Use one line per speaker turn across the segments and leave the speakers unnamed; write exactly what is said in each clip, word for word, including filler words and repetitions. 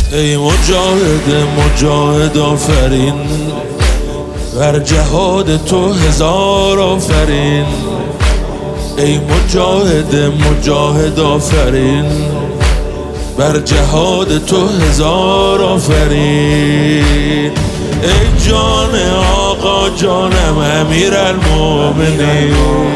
ای مجاهد مجاهد آفرین، بر جهاد تو هزار آفرین. ای مجاهد مجاهد آفرین، بر جهاد تو هزار آفرین. ای جان آقا جانم امیرالمومنین،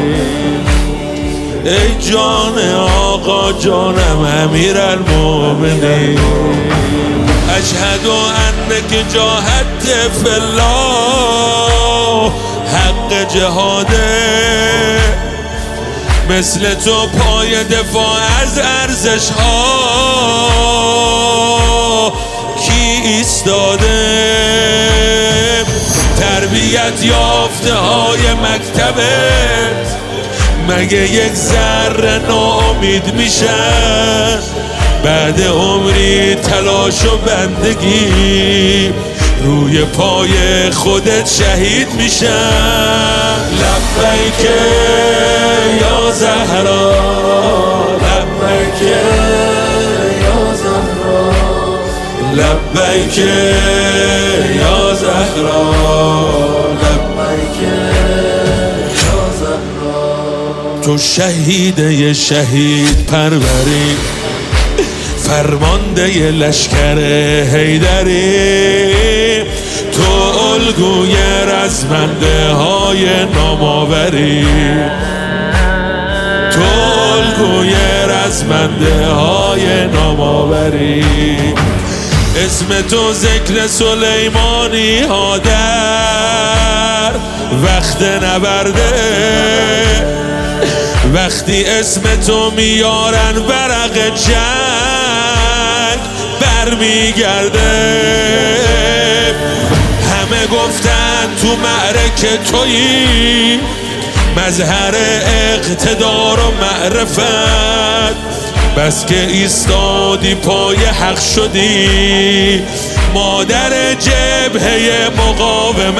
ای جان آقا جانم امیرالمومنین. اشهد انک جاهدت فی الله، حق جهاده مثل تو پای دفاع از ارزش ها کی ایستاده؟ تربیت یافته های مکتبت مگه یک ذره ناامید میشن؟ بعد عمری تلاش و بندگی روی پای خودت شهید میشن. لبیک یا زهرا، لبیک یا زهرا، لبیک یا زهرا، لبیک یا زهرا. تو شهیده شهید پروری، فرمانده لشکر حیدری، تو الگوی رزمنده های نامآوری، تو الگوی رزمنده های نامآوری. اسم تو ذکر سلیمانی ها در وقت نبرده، وقتی اسم تو میارن ورق جنگ برمیگرده. همه گفتن تو معرکه تویی مظهر اقتدار و معرفت، بس که ایستادی پای حق شدی مادر جبهه مقاومت،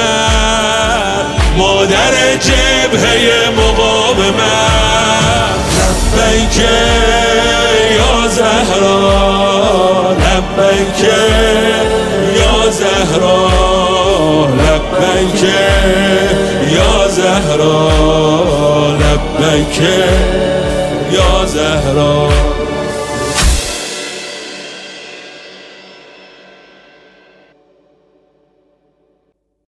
مادر جبهه مقاومت. لبیک یا زهرا، لبیک یا زهرا، لبیک یا زهرا، لبیک یا زهرا.